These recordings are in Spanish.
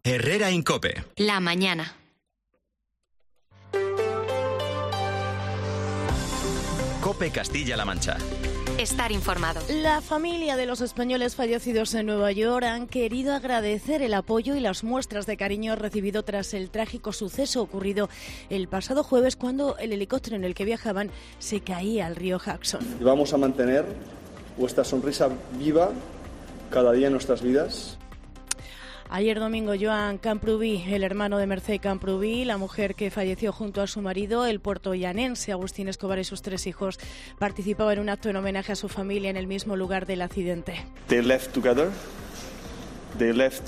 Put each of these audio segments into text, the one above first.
Herrera Incope. La mañana. Cope Castilla-La Mancha. Estar informado. La familia de los españoles fallecidos en Nueva York han querido agradecer el apoyo y las muestras de cariño recibido tras el trágico suceso ocurrido el pasado jueves cuando el helicóptero en el que viajaban se caía al río Hudson. Y vamos a mantener vuestra sonrisa viva cada día en nuestras vidas. Ayer domingo, Joan Camprubí, el hermano de Mercè Camprubí, la mujer que falleció junto a su marido, el puertoyanense Agustín Escobar y sus 3 hijos, participaba en un acto en homenaje a su familia en el mismo lugar del accidente. They left together, they left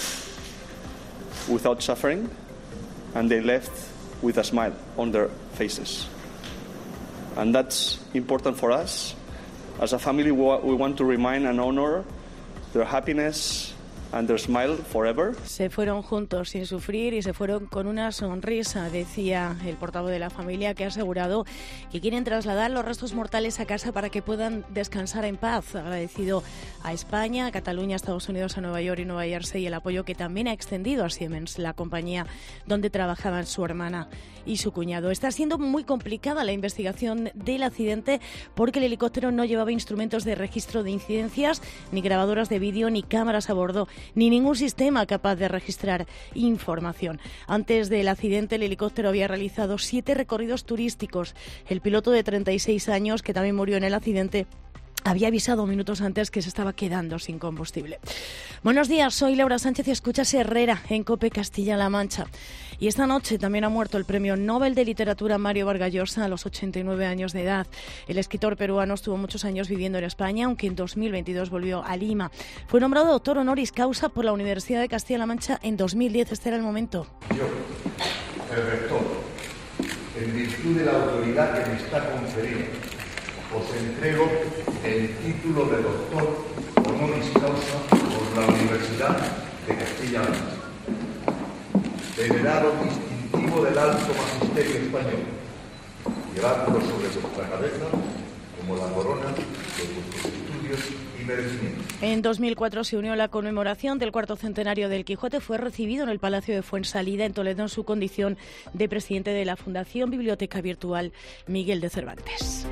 without suffering, and they left with a smile on their faces. And that's important for us. As a family, we want to remind and honor their happiness and their smile forever. Se fueron juntos sin sufrir y se fueron con una sonrisa, decía el portavoz de la familia, que ha asegurado que quieren trasladar los restos mortales a casa para que puedan descansar en paz. Agradecido a España, a Cataluña, a Estados Unidos, a Nueva York y Nueva Jersey el apoyo que también ha extendido a Siemens, la compañía donde trabajaban su hermana y su cuñado. Está siendo muy complicada la investigación del accidente porque el helicóptero no llevaba instrumentos de registro de incidencias, ni grabadoras de vídeo, ni cámaras a bordo, ni ningún sistema capaz de registrar información. Antes del accidente, el helicóptero había realizado 7 recorridos turísticos. El piloto de 36 años, que también murió en el accidente, había avisado minutos antes que se estaba quedando sin combustible. Buenos días, soy Laura Sánchez y escuchas Herrera en COPE Castilla-La Mancha. Y esta noche también ha muerto el Premio Nobel de Literatura Mario Vargas Llosa a los 89 años de edad. El escritor peruano estuvo muchos años viviendo en España, aunque en 2022 volvió a Lima. Fue nombrado doctor honoris causa por la Universidad de Castilla-La Mancha en 2010. Este era el momento. Yo, el rector, en virtud de la autoridad que me está conferida, os entrego el título de doctor honoris causa por la Universidad de Castilla-La Mancha, venerado distintivo del alto magisterio español, llevándolo sobre vuestra cabeza como la corona de vuestros estudios y merecimientos. En 2004 se unió a la conmemoración del 4º centenario del Quijote. Fue recibido en el Palacio de Fuensalida, en Toledo, en su condición de presidente de la Fundación Biblioteca Virtual Miguel de Cervantes.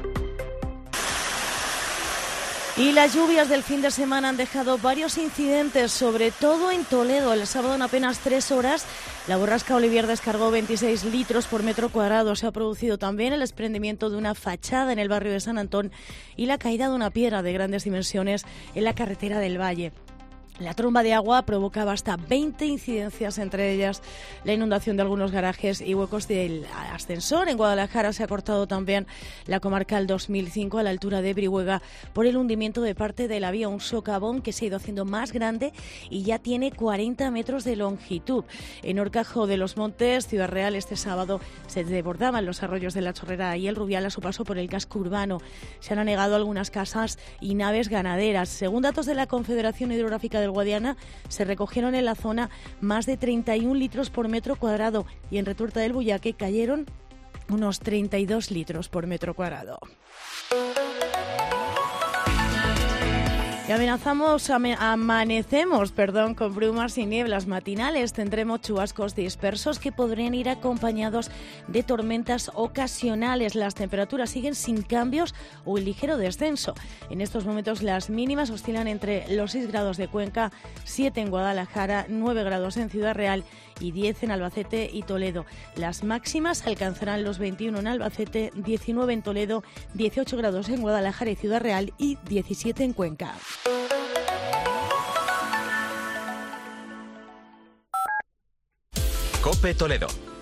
Y las lluvias del fin de semana han dejado varios incidentes, sobre todo en Toledo. El sábado, en apenas 3 horas, la borrasca Olivier descargó 26 litros por metro cuadrado. Se ha producido también el desprendimiento de una fachada en el barrio de San Antón y la caída de una piedra de grandes dimensiones en la carretera del Valle. La tromba de agua provocaba hasta 20 incidencias, entre ellas la inundación de algunos garajes y huecos del ascensor. En Guadalajara se ha cortado también la comarcal 2005 a la altura de Brihuega por el hundimiento de parte de la vía, un socavón que se ha ido haciendo más grande y ya tiene 40 metros de longitud. En Horcajo de los Montes, Ciudad Real, este sábado se desbordaban los arroyos de la Chorrera y el Rubial a su paso por el casco urbano. Se han anegado algunas casas y naves ganaderas. Según datos de la Confederación Hidrográfica del Guadiana, se recogieron en la zona más de 31 litros por metro cuadrado y en Retuerta del Buyaque cayeron unos 32 litros por metro cuadrado. Y amanecemos con brumas y nieblas matinales. Tendremos chubascos dispersos que podrían ir acompañados de tormentas ocasionales. Las temperaturas siguen sin cambios o en ligero descenso. En estos momentos las mínimas oscilan entre los 6 grados de Cuenca, 7 en Guadalajara, 9 grados en Ciudad Real y 10 en Albacete y Toledo. Las máximas alcanzarán los 21 en Albacete, 19 en Toledo, 18 grados en Guadalajara y Ciudad Real y 17 en Cuenca. COPE Toledo.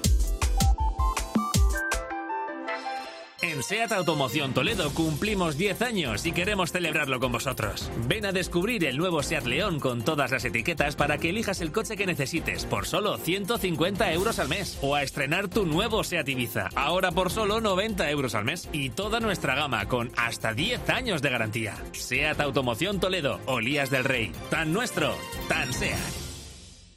En SEAT Automoción Toledo cumplimos 10 años y queremos celebrarlo con vosotros. Ven a descubrir el nuevo SEAT León con todas las etiquetas para que elijas el coche que necesites por solo 150 euros al mes. O a estrenar tu nuevo SEAT Ibiza, ahora por solo 90 euros al mes. Y toda nuestra gama con hasta 10 años de garantía. SEAT Automoción Toledo, Olías del Rey. Tan nuestro, tan SEAT.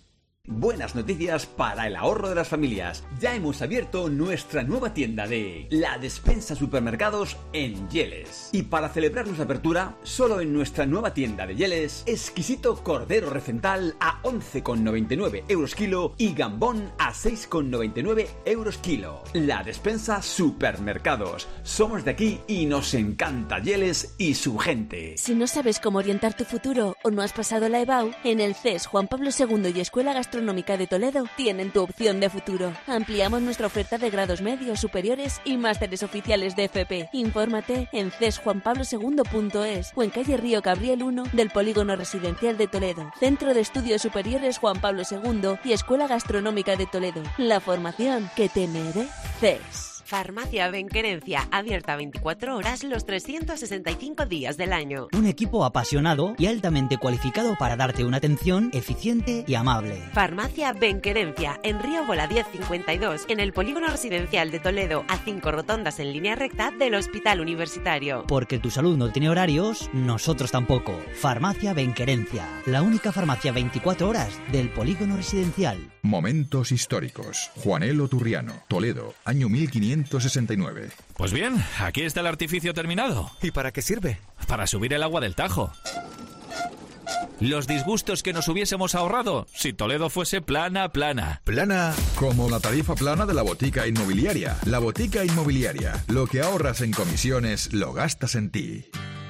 Buenas noticias para el ahorro de las familias. Ya hemos abierto nuestra nueva tienda de La Despensa Supermercados en Yeles. Y para celebrar nuestra apertura, solo en nuestra nueva tienda de Yeles, exquisito cordero recental a 11,99 euros kilo y gambón a 6,99 euros kilo. La Despensa Supermercados. Somos de aquí y nos encanta Yeles y su gente. Si no sabes cómo orientar tu futuro o no has pasado la EBAU, en el CES Juan Pablo II y Escuela Gastronómica de Toledo tienen tu opción de futuro. Ampliamos nuestra oferta de grados medios, superiores y másteres oficiales de FP. Infórmate en cesjuanpablo2.es o en calle Río Cabriel 1 del Polígono Residencial de Toledo. Centro de Estudios Superiores Juan Pablo II y Escuela Gastronómica de Toledo. La formación que te mereces. Farmacia Benquerencia, abierta 24 horas los 365 días del año. Un equipo apasionado y altamente cualificado para darte una atención eficiente y amable. Farmacia Benquerencia, en Río Bola 1052, en el Polígono Residencial de Toledo, a 5 rotondas en línea recta del Hospital Universitario. Porque tu salud no tiene horarios, nosotros tampoco. Farmacia Benquerencia, la única farmacia 24 horas del Polígono Residencial. Momentos históricos. Juanelo Turriano, Toledo, año 1569. Pues bien, aquí está el artificio terminado. ¿Y para qué sirve? Para subir el agua del Tajo. Los disgustos que nos hubiésemos ahorrado si Toledo fuese plana. Plana como la tarifa plana de la Botica Inmobiliaria. La Botica Inmobiliaria. Lo que ahorras en comisiones lo gastas en ti.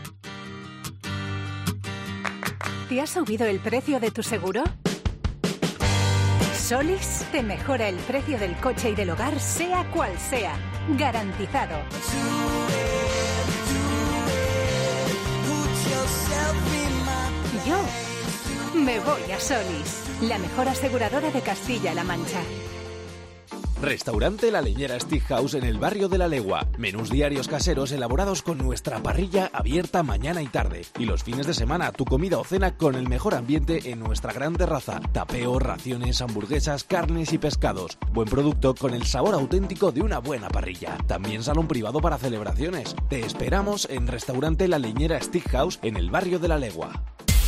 ¿Te ha subido el precio de tu seguro? Solís te mejora el precio del coche y del hogar, sea cual sea. Garantizado. Yo me voy a Solís, la mejor aseguradora de Castilla-La Mancha. Restaurante La Leñera Steakhouse en el barrio de La Legua. Menús diarios caseros elaborados con nuestra parrilla abierta mañana y tarde. Y los fines de semana, tu comida o cena con el mejor ambiente en nuestra gran terraza. Tapeo, raciones, hamburguesas, carnes y pescados. Buen producto con el sabor auténtico de una buena parrilla. También salón privado para celebraciones. Te esperamos en Restaurante La Leñera Steakhouse en el barrio de La Legua.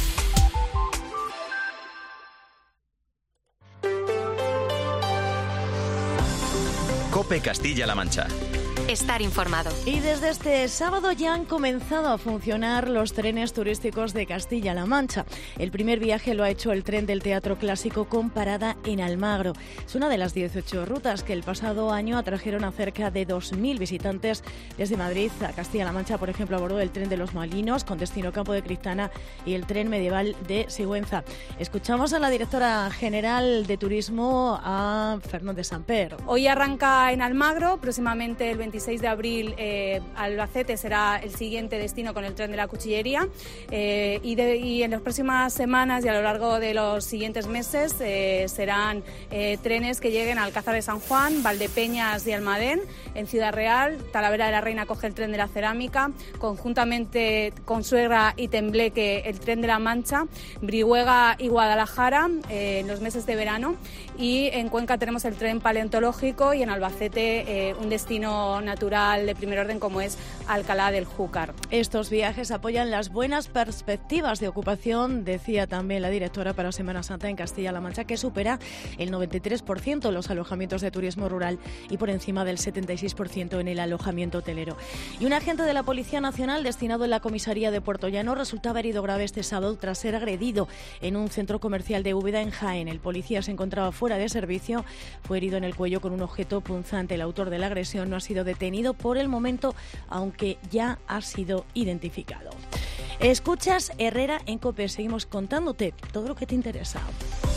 COPE Castilla-La Mancha. Estar informado. Y desde este sábado ya han comenzado a funcionar los trenes turísticos de Castilla-La Mancha. El primer viaje lo ha hecho el tren del Teatro Clásico con parada en Almagro. Es una de las 18 rutas que el pasado año atrajeron a cerca de 2.000 visitantes desde Madrid a Castilla-La Mancha, por ejemplo, a bordo del tren de los Molinos con destino Campo de Cristana y el tren medieval de Sigüenza. Escuchamos a la directora general de Turismo, a Fernández Samper. Hoy arranca en Almagro, próximamente el 26 de abril Albacete será el siguiente destino con el tren de la Cuchillería y en las próximas semanas y a lo largo de los siguientes meses serán trenes que lleguen a Alcázar de San Juan, Valdepeñas y Almadén. En Ciudad Real, Talavera de la Reina coge el tren de la Cerámica, conjuntamente con Suegra y Tembleque el tren de la Mancha, Brihuega y Guadalajara en los meses de verano, y en Cuenca tenemos el tren paleontológico y en Albacete un destino natural de primer orden como es Alcalá del Júcar. Estos viajes apoyan las buenas perspectivas de ocupación, decía también la directora, para Semana Santa en Castilla-La Mancha, que supera el 93% los alojamientos de turismo rural y por encima del 76% en el alojamiento hotelero. Y un agente de la Policía Nacional destinado en la comisaría de Puerto Llano resultaba herido grave este sábado tras ser agredido en un centro comercial de Úbeda, en Jaén. El policía se encontraba fuera de servicio, fue herido en el cuello con un objeto punzante. El autor de la agresión no ha sido detenido por el momento, aunque ya ha sido identificado. Escuchas Herrera en COPE. Seguimos contándote todo lo que te interesa.